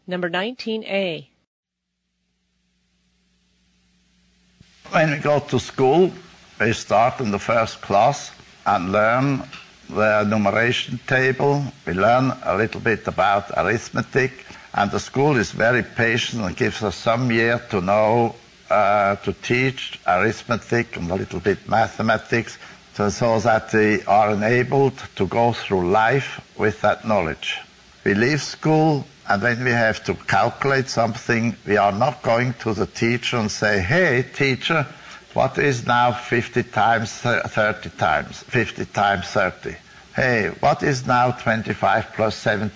Number 19A. When we go to school, we start in the first class and learn the numeration table. We learn a little bit about arithmetic, and the school is very patient and gives us some year to know to teach arithmetic and a little bit mathematics, so that we are enabled to go through life with that knowledge. We leave school, and when we have to calculate something, we are not going to the teacher and say, "Hey, teacher, what is now 50 times 30 times? 50 times 30. Hey, what is now 25 plus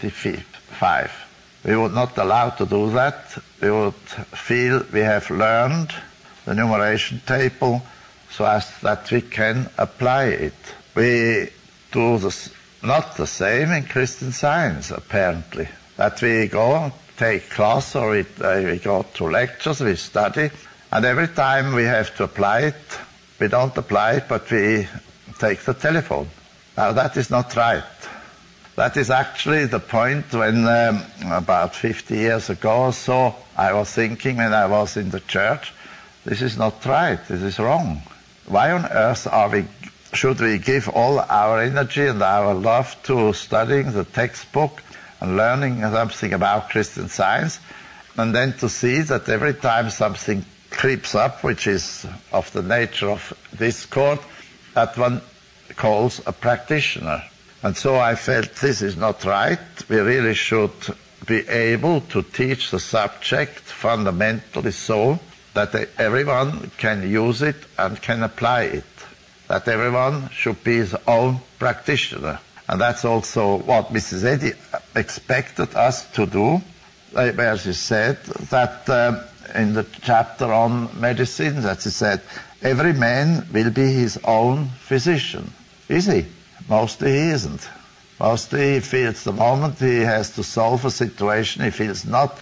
75? We would not allow to do that. We would feel we have learned the numeration table so as that we can apply it. We do not the same in Christian Science, apparently. That we go, take class, or we go to lectures, we study, and every time we have to apply it, we don't apply it, but we take the telephone. Now that is not right. That is actually the point when about 50 years ago or so, I was thinking when I was in the church, this is not right, this is wrong. Why on earth should we give all our energy and our love to studying the textbook and learning something about Christian Science, and then to see that every time something creeps up, which is of the nature of discord, that one calls a practitioner. And so I felt this is not right. We really should be able to teach the subject fundamentally so that everyone can use it and can apply it. That everyone should be his own practitioner. And that's also what Mrs. Eddy expected us to do, where she said that in the chapter on medicine, that she said, every man will be his own physician. Is he? Mostly he isn't. Mostly he feels the moment he has to solve a situation, he feels not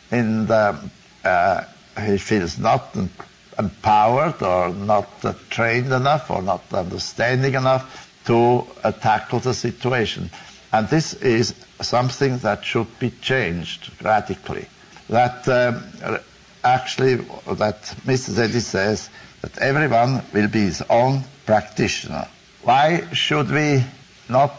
empowered or not trained enough or not understanding enough to tackle the situation. And this is something that should be changed radically. That actually, that Mrs. Eddy says that everyone will be his own practitioner. Why should we not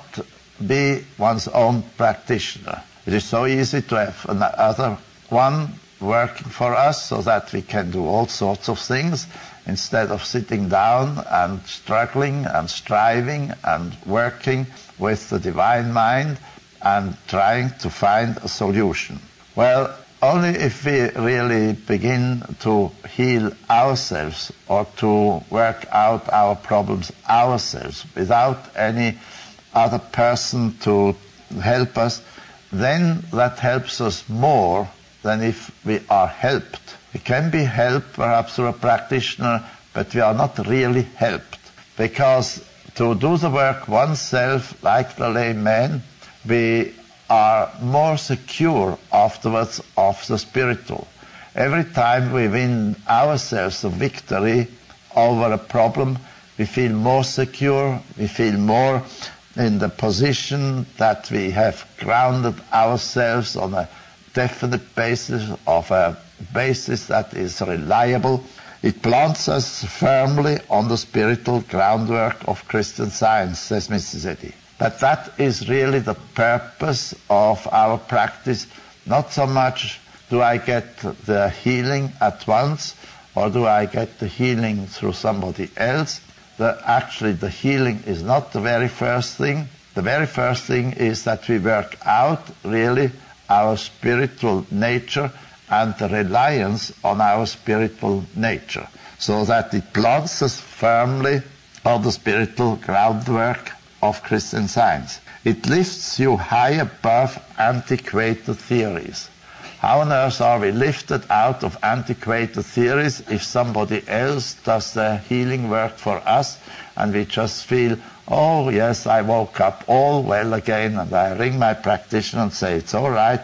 be one's own practitioner? It is so easy to have another one working for us so that we can do all sorts of things instead of sitting down and struggling and striving and working with the divine mind and trying to find a solution. Well, only if we really begin to heal ourselves or to work out our problems ourselves without any other person to help us, then that helps us more than if we are helped. We can be helped perhaps through a practitioner, but we are not really helped. Because to do the work oneself, like the layman, we are more secure afterwards of the spiritual. Every time we win ourselves a victory over a problem, we feel more secure, we feel more in the position that we have grounded ourselves on a definite basis, of a basis that is reliable. It plants us firmly on the spiritual groundwork of Christian Science, says Mrs. Eddy. But that is really the purpose of our practice. Not so much do I get the healing at once, or do I get the healing through somebody else. Actually, the healing is not the very first thing. The very first thing is that we work out really our spiritual nature and the reliance on our spiritual nature, so that it plants us firmly on the spiritual groundwork of Christian Science. It lifts you high above antiquated theories. How on earth are we lifted out of antiquated theories if somebody else does the healing work for us and we just feel, oh yes, I woke up all well again, and I ring my practitioner and say, it's all right,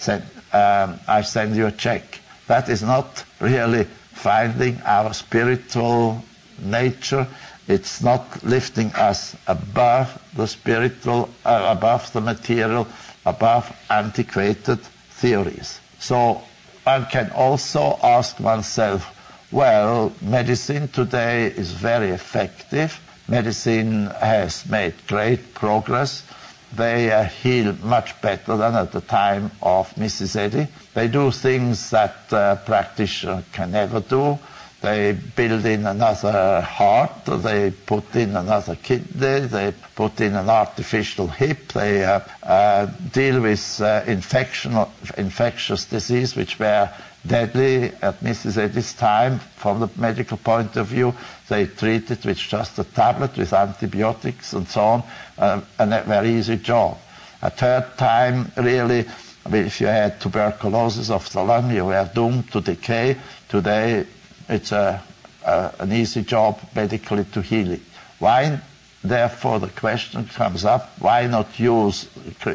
I send you a check. That is not really finding our spiritual nature. It's not lifting us above the spiritual, above the material, above antiquated theories. So one can also ask oneself, well, medicine today is very effective. Medicine has made great progress. They heal much better than at the time of Mrs. Eddy. They do things that practitioner can never do. They build in another heart, they put in another kidney, they put in an artificial hip, they deal with infectious disease which were deadly at Mrs. Eddy's time from the medical point of view. They treat it with just a tablet with antibiotics and so on, and a very easy job. A third time, really, if you had tuberculosis of the lung, you were doomed to decay. Today, it's an easy job medically to heal it. Why, therefore, the question comes up, why not use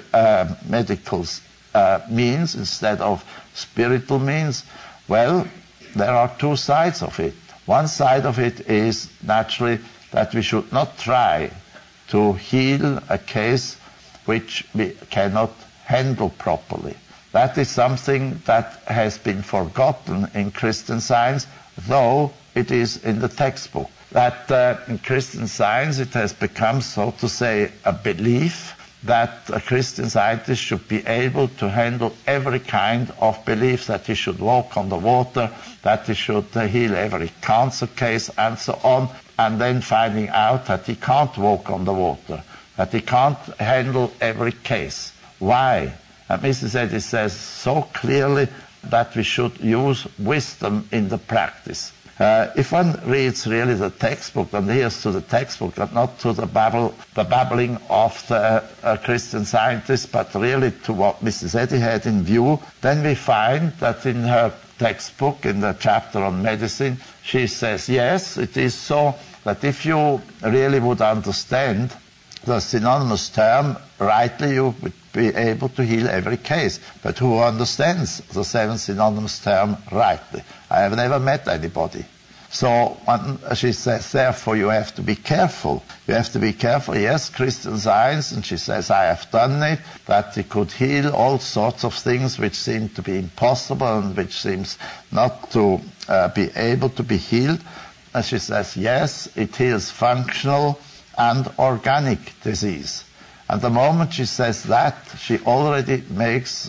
medical means instead of spiritual means? Well, there are two sides of it. One side of it is naturally that we should not try to heal a case which we cannot handle properly. That is something that has been forgotten in Christian Science, though it is in the textbook. That in Christian Science it has become, so to say, a belief that a Christian scientist should be able to handle every kind of belief, that he should walk on the water, that he should heal every cancer case, and so on, and then finding out that he can't walk on the water, that he can't handle every case. Why? And Mrs. Eddy says so clearly that we should use wisdom in the practice. If one reads really the textbook and adheres to the textbook and not to the babbling of the Christian scientists, but really to what Mrs. Eddy had in view, then we find that in her textbook, in the chapter on medicine, she says, yes, it is so that if you really would understand the synonymous term rightly, you would be able to heal every case. But who understands the 7 synonymous term rightly? I have never met anybody. So she says, therefore, you have to be careful. You have to be careful. Yes, Christian Science, and she says, I have done it, that it could heal all sorts of things which seem to be impossible and which seems not to be able to be healed. And she says, yes, it heals functional and organic disease. And the moment she says that, she already makes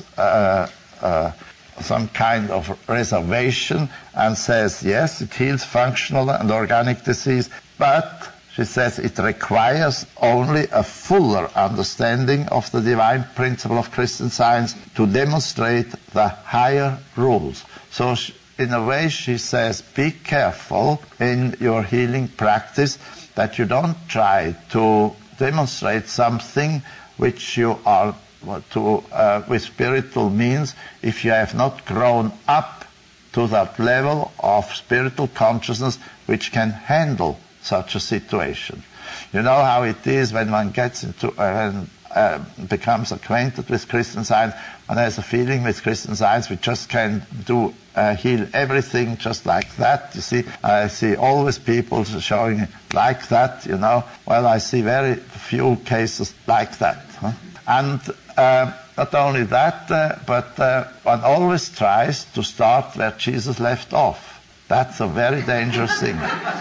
some kind of reservation and says, yes, it heals functional and organic disease, but she says it requires only a fuller understanding of the divine principle of Christian Science to demonstrate the higher rules. So in a way she says, be careful in your healing practice that you don't try to demonstrate something which you are with spiritual means if you have not grown up to that level of spiritual consciousness which can handle such a situation. You know how it is when one gets into becomes acquainted with Christian Science and has a feeling with Christian Science we just can do heal everything just like that. You see, I see always people showing like that, you know. Well, I see very few cases like that. Huh? And not only that, but one always tries to start where Jesus left off. That's a very dangerous thing.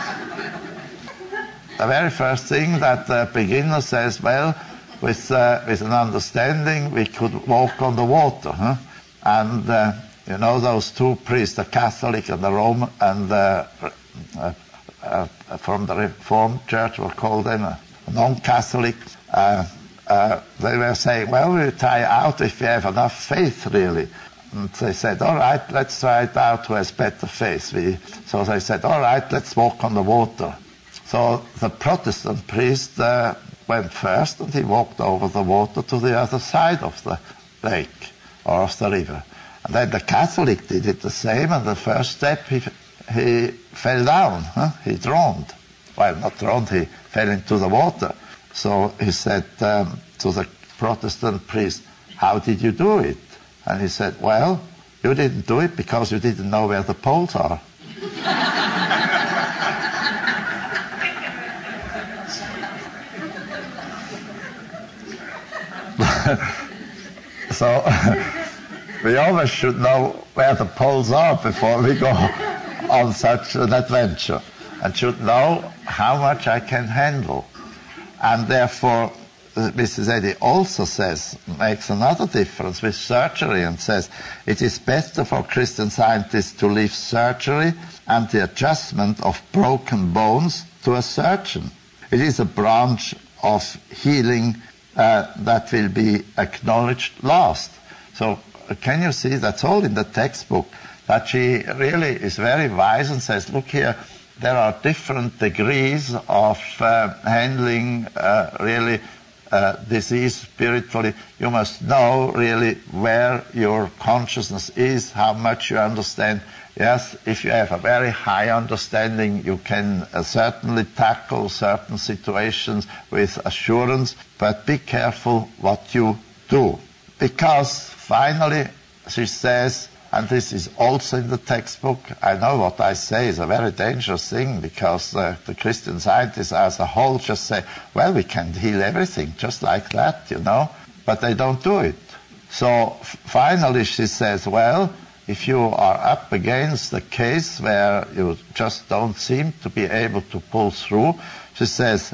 The very first thing that the beginner says, well, with an understanding, we could walk on the water. Huh? And you know, those two priests, the Catholic and the Roman, and from the Reformed Church, we'll call them non-Catholic, they were saying, well, we'll try out if we have enough faith, really. And they said, all right, let's try it out who has better faith. So they said, all right, let's walk on the water. So the Protestant priest went first, and he walked over the water to the other side of the lake or of the river. And then the Catholic did it the same, and the first step he fell down. Huh? He drowned. Well, not drowned, he fell into the water. So he said to the Protestant priest, how did you do it? And he said, well, you didn't do it because you didn't know where the poles are. We always should know where the poles are before we go on such an adventure, and should know how much I can handle. And therefore, Mrs. Eddy also makes another difference with surgery, and says it is better for Christian Scientists to leave surgery and the adjustment of broken bones to a surgeon. It is a branch of healing that will be acknowledged last. So can you see, that's all in the textbook, that she really is very wise and says, look here, there are different degrees of handling really disease spiritually. You must know really where your consciousness is, how much you understand. Yes, if you have a very high understanding, you can certainly tackle certain situations with assurance, but be careful what you do. Because finally, she says, and this is also in the textbook, I know what I say is a very dangerous thing, because the Christian Scientists as a whole just say, well, we can heal everything just like that, you know, but they don't do it. So finally she says, well, if you are up against a case where you just don't seem to be able to pull through, she says,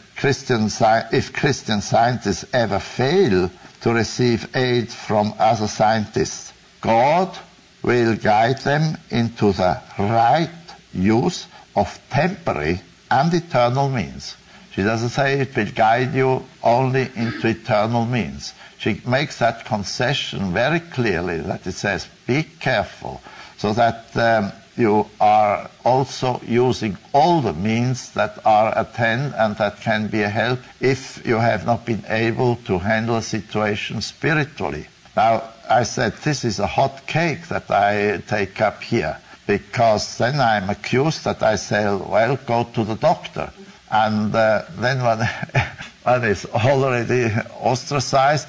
if Christian Scientists ever fail to receive aid from other scientists, God will guide them into the right use of temporary and eternal means. She doesn't say it will guide you only into eternal means. She makes that concession very clearly, that it says, be careful, so that you are also using all the means that are at hand and that can be a help if you have not been able to handle a situation spiritually. Now, I said this is a hot cake that I take up here, because then I'm accused that I say, well, go to the doctor. And then one is already ostracized,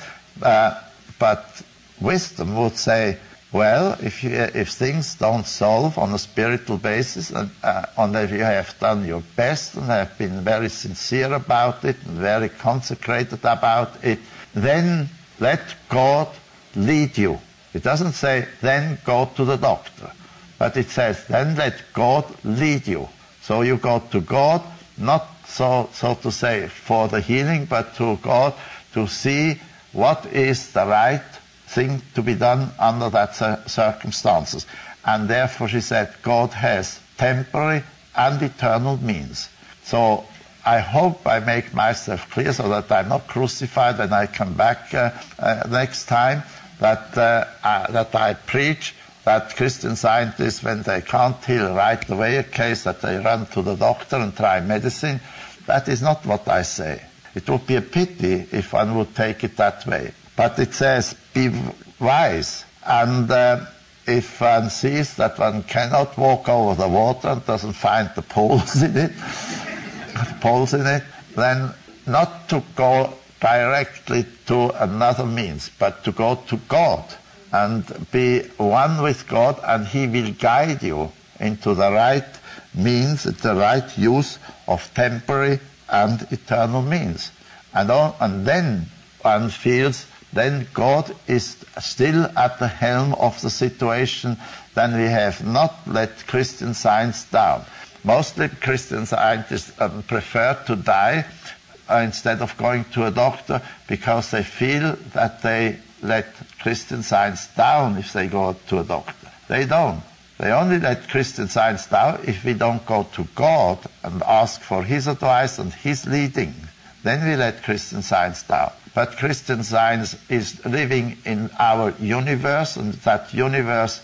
but wisdom would say, well, if things don't solve on a spiritual basis, and if you have done your best and have been very sincere about it and very consecrated about it, then let God lead you. It doesn't say, then go to the doctor, but it says, then let God lead you. So you go to God, not so to say for the healing, but to God to see what is the right thing to be done under that circumstances. And therefore she said, God has temporary and eternal means. So I hope I make myself clear, so that I'm not crucified when I come back next time, that I preach that Christian Scientists, when they can't heal right away a case, that they run to the doctor and try medicine. That is not what I say. It would be a pity if one would take it that way. But it says, be wise. And if one sees that one cannot walk over the water and doesn't find the poles in it, then not to go directly to another means, but to go to God and be one with God, and He will guide you into the right means, the right use of temporary and eternal means. And then one feels, then God is still at the helm of the situation, then we have not let Christian Science down. Mostly Christian scientists prefer to die instead of going to a doctor, because they feel that they let Christian Science down if they go to a doctor. They don't. They only let Christian Science down if we don't go to God and ask for His advice and His leading. Then we let Christian Science down. But Christian Science is living in our universe, and that universe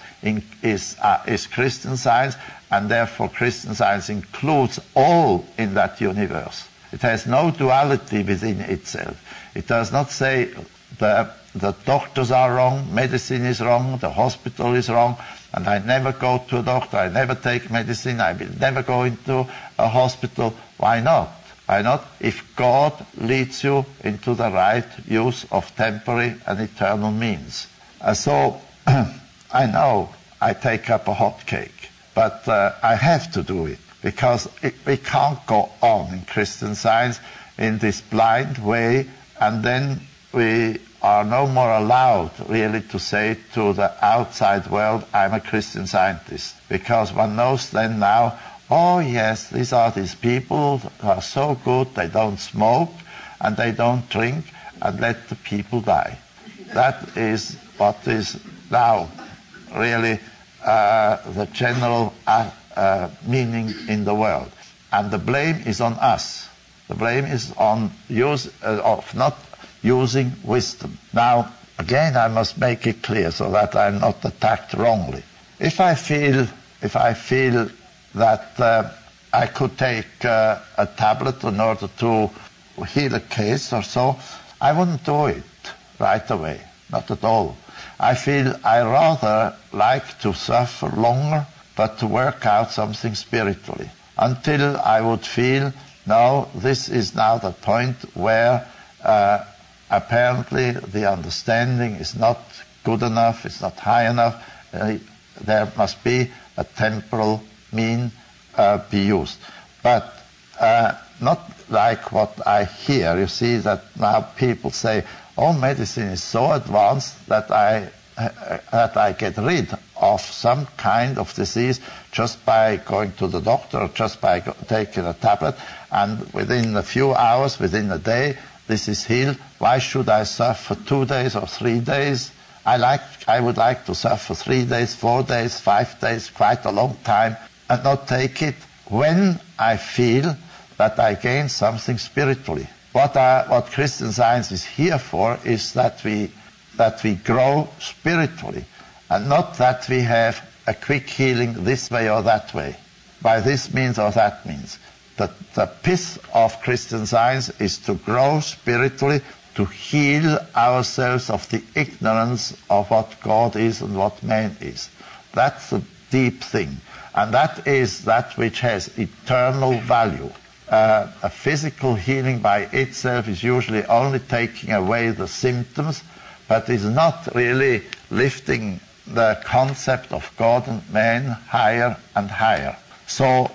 is Christian Science, and therefore Christian Science includes all in that universe. It has no duality within itself. It does not say the doctors are wrong, medicine is wrong, the hospital is wrong, and I never go to a doctor, I never take medicine, I will never go into a hospital. Why not? Why not? If God leads you into the right use of temporary and eternal means. So I know I take up a hot cake, but I have to do it, because we can't go on in Christian Science in this blind way, and then we are no more allowed really to say to the outside world, I'm a Christian Scientist. Because one knows then now, oh yes, these are these people who are so good, they don't smoke and they don't drink, and let the people die. That is what is now really the general meaning in the world. And the blame is on us. The blame is on of not using wisdom. Now, again, I must make it clear so that I'm not attacked wrongly. If I feel that I could take a tablet in order to heal a case or so, I wouldn't do it right away, not at all. I feel I rather like to suffer longer, but to work out something spiritually, until I would feel, no, this is now the point where apparently the understanding is not good enough, it's not high enough, there must be a temporal mean be used. But not like what I hear. You see that now people say, oh, medicine is so advanced that I get rid of some kind of disease just by going to the doctor or just by taking a tablet, and within a few hours, within a day, this is healed. Why should I suffer 2 days or 3 days? I would like to suffer 3 days, 4 days, 5 days, quite a long time, and not take it when I feel that I gain something spiritually. What Christian Science is here for is that we grow spiritually, and not that we have a quick healing this way or that way, by this means or that means. The pith of Christian Science is to grow spiritually, to heal ourselves of the ignorance of what God is and what man is. That's the deep thing. And that is that which has eternal value. A physical healing by itself is usually only taking away the symptoms, but is not really lifting the concept of God and man higher and higher. So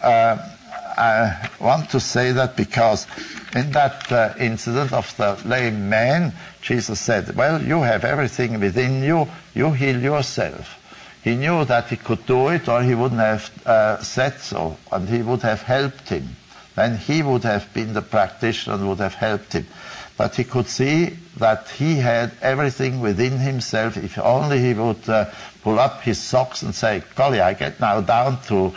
I want to say that because in that incident of the lame man, Jesus said, well, you have everything within you, you heal yourself. He knew that he could do it, or he wouldn't have said so, and he would have helped him. Then he would have been the practitioner and would have helped him. But he could see that he had everything within himself. If only he would pull up his socks and say, golly, I get now down to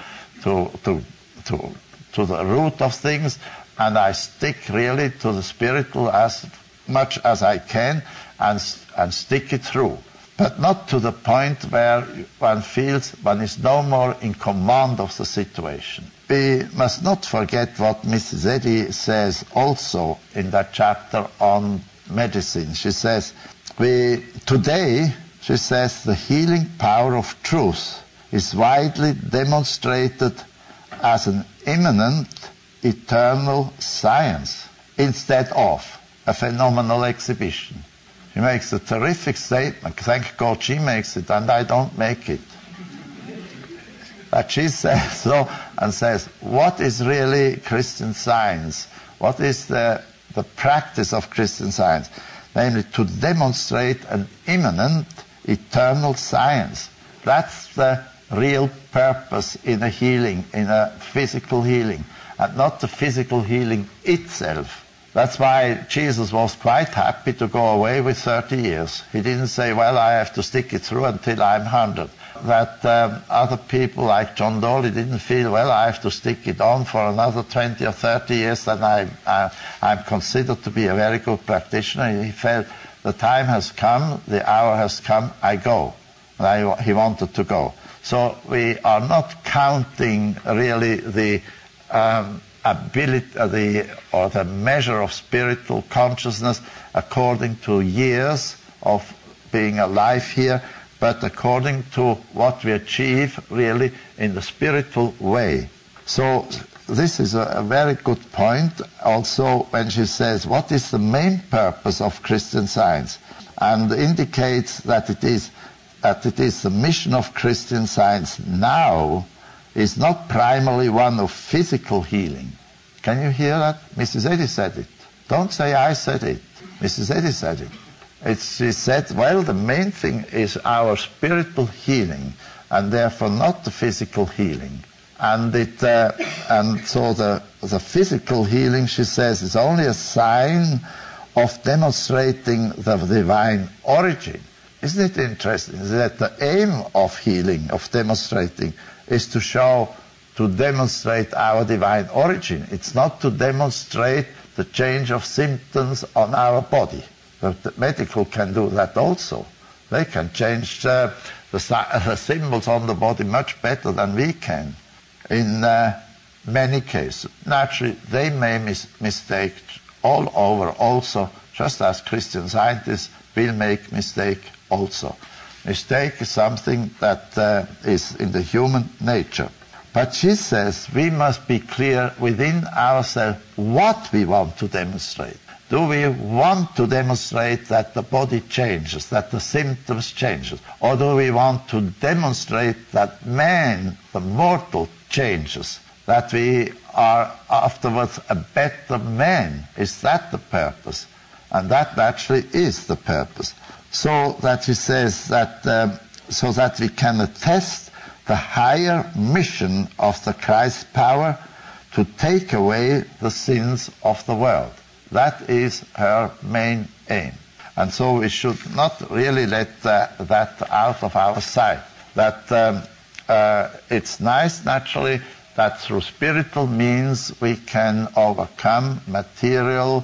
the root of things, and I stick really to the spiritual as much as I can, and stick it through. But not to the point where one feels one is no more in command of the situation. We must not forget what Mrs. Eddy says also in that chapter on medicine. She says, today, she says, the healing power of truth is widely demonstrated as an immanent, eternal science instead of a phenomenal exhibition. She makes a terrific statement. Thank God she makes it, and I don't make it. But she says so, and says, what is really Christian Science? What is the practice of Christian Science? Namely, to demonstrate an immanent, eternal science. That's the real purpose in a healing, in a physical healing, and not the physical healing itself. That's why Jesus was quite happy to go away with 30 years. He didn't say, well, I have to stick it through until I'm 100. That other people like John Dolly didn't feel, well, I have to stick it on for another 20 or 30 years, then I'm considered to be a very good practitioner. He felt the time has come, the hour has come, I go. And he wanted to go. So we are not counting really the ability or the measure of spiritual consciousness according to years of being alive here, but according to what we achieve really in the spiritual way. So this is a very good point also when she says, what is the main purpose of Christian Science? And indicates that it is the mission of Christian Science now is not primarily one of physical healing. Can you hear that? Mrs. Eddy said it. Don't say I said it. Mrs. Eddy said it. She said, well, the main thing is our spiritual healing, and therefore not the physical healing. And so the physical healing, she says, is only a sign of demonstrating the divine origin. Isn't it interesting that the aim of healing, of demonstrating, is to demonstrate our divine origin? It's not to demonstrate the change of symptoms on our body. The medical can do that also. They can change the symbols on the body much better than we can. In many cases, naturally, they may mistake all over also, just as Christian scientists will make mistake also. Mistake is something that is in the human nature. But she says we must be clear within ourselves what we want to demonstrate. Do we want to demonstrate that the body changes, that the symptoms changes? Or do we want to demonstrate that man, the mortal, changes? That we are afterwards a better man? Is that the purpose? And that actually is the purpose. So that he says that, so that we can attest the higher mission of the Christ power to take away the sins of the world. That is her main aim. And so we should not really let that out of our sight. That it's nice, naturally, that through spiritual means we can overcome material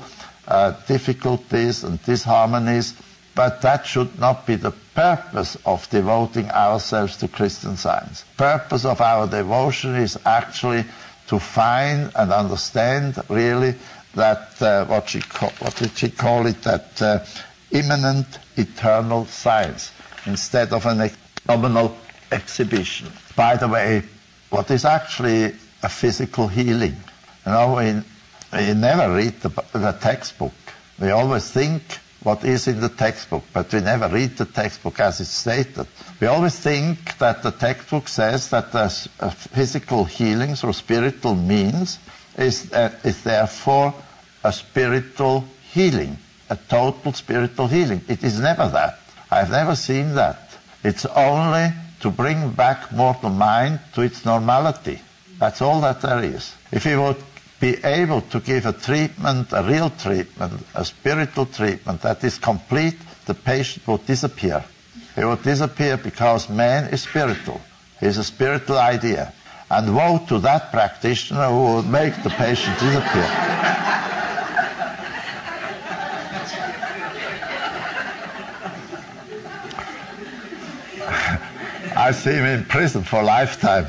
difficulties and disharmonies, but that should not be the purpose of devoting ourselves to Christian Science. Purpose of our devotion is actually to find and understand really that what did she call it, that immanent eternal science, instead of an nominal exhibition. By the way, what is actually a physical healing? You know, we never read the textbook. We always think what is in the textbook, but we never read the textbook as it's stated. We always think that the textbook says that the physical healing through spiritual means is therefore a spiritual healing, a total spiritual healing. It is never that. I've never seen that. It's only to bring back mortal mind to its normality. That's all that there is. If we would be able to give a treatment, a real treatment, a spiritual treatment that is complete, the patient would disappear. He would disappear because man is spiritual. He's a spiritual idea. And woe to that practitioner who would make the patient disappear. I see him in prison for a lifetime.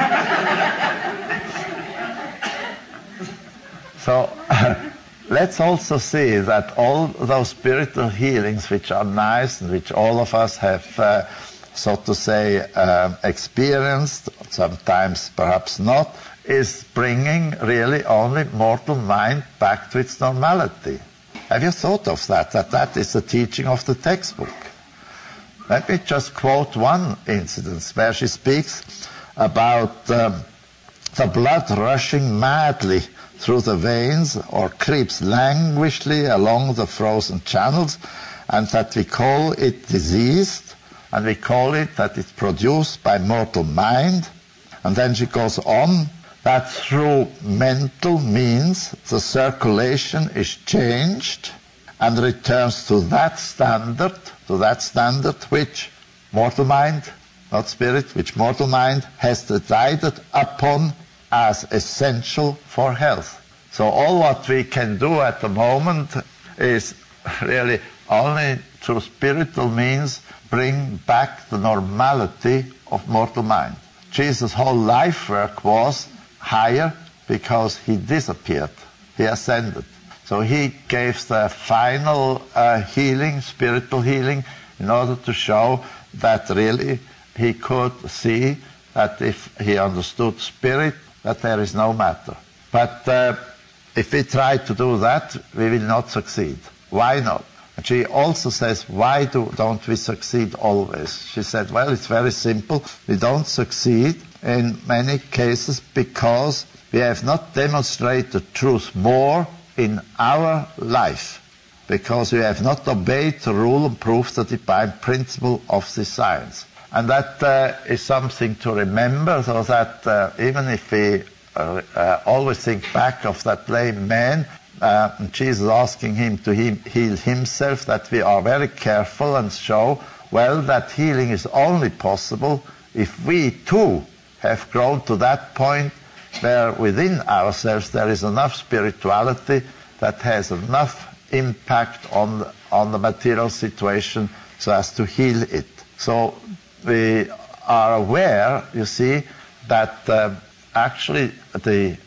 So let's also see that all those spiritual healings which are nice and which all of us have, so to say, experienced, sometimes perhaps not, is bringing really only mortal mind back to its normality. Have you thought of that that is the teaching of the textbook? Let me just quote one incident where she speaks about the blood rushing madly through the veins or creeps languishingly along the frozen channels, and that we call it diseased, and we call it that it's produced by mortal mind. And then she goes on that through mental means the circulation is changed and returns to that standard which mortal mind, not spirit, which mortal mind has decided upon as essential for health. So all what we can do at the moment is really only through spiritual means bring back the normality of mortal mind. Jesus' whole life work was higher because he disappeared, he ascended. So he gave the final healing, spiritual healing, in order to show that really he could see that if he understood spirit, that there is no matter. But if we try to do that, we will not succeed. Why not? And she also says, why don't we succeed always? She said, well, it's very simple. We don't succeed in many cases because we have not demonstrated truth more in our life. because we have not obeyed the rule and proof the divine principle of this science. And that is something to remember, so that even if we always think back of that lame man, Jesus asking him to heal himself, that we are very careful and show, well, that healing is only possible if we too have grown to that point where within ourselves there is enough spirituality that has enough impact on the material situation so as to heal it. So we are aware, you see, that actually the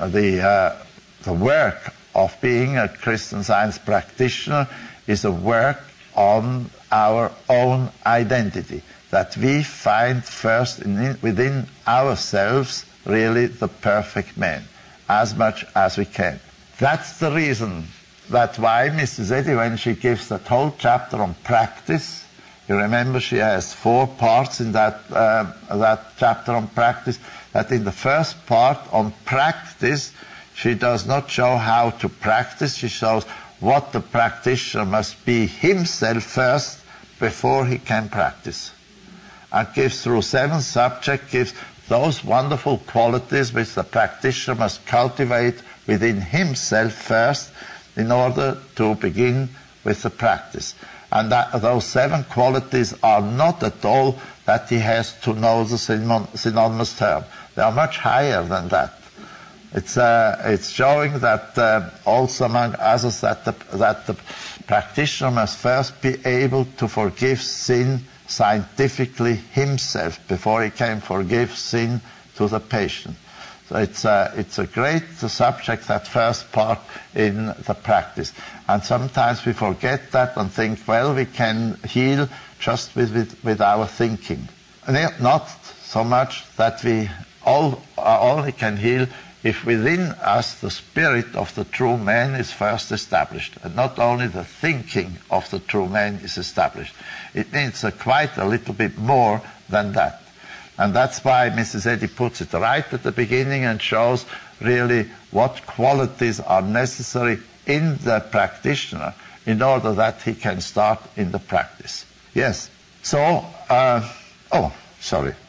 work of being a Christian Science practitioner is a work on our own identity, that we find first within ourselves really the perfect man, as much as we can. That's the reason that why Mrs. Eddy, when she gives that whole chapter on practice, you remember she has 4 parts in that chapter on practice, that in the first part on practice, she does not show how to practice, she shows what the practitioner must be himself first before he can practice. And gives through 7 subjects, gives those wonderful qualities which the practitioner must cultivate within himself first in order to begin with the practice. And those 7 qualities are not at all that he has to know the synonymous term. They are much higher than that. It's showing that also among others that the practitioner must first be able to forgive sin scientifically himself before he can forgive sin to the patient. So it's a great subject, that first part in the practice. And sometimes we forget that and think, well, we can heal just with our thinking. And not so much that we only can heal if within us the spirit of the true man is first established, and not only the thinking of the true man is established. It needs quite a little bit more than that. And that's why Mrs. Eddy puts it right at the beginning and shows really what qualities are necessary in the practitioner in order that he can start in the practice. Yes. So, sorry.